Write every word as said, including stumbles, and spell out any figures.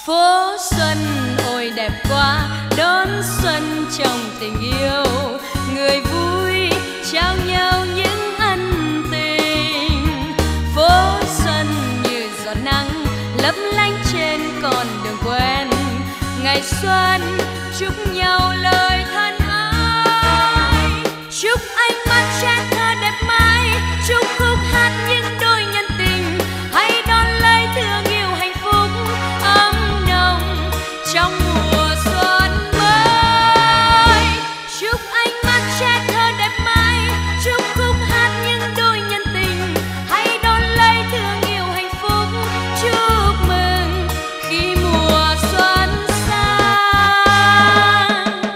Phố xuân ôi đẹp quá, đón xuân trong tình yêu, người vui trao nhau những ân tình. Phố xuân như giọt nắng lấp lánh trên con đường quen, ngày xuân chúc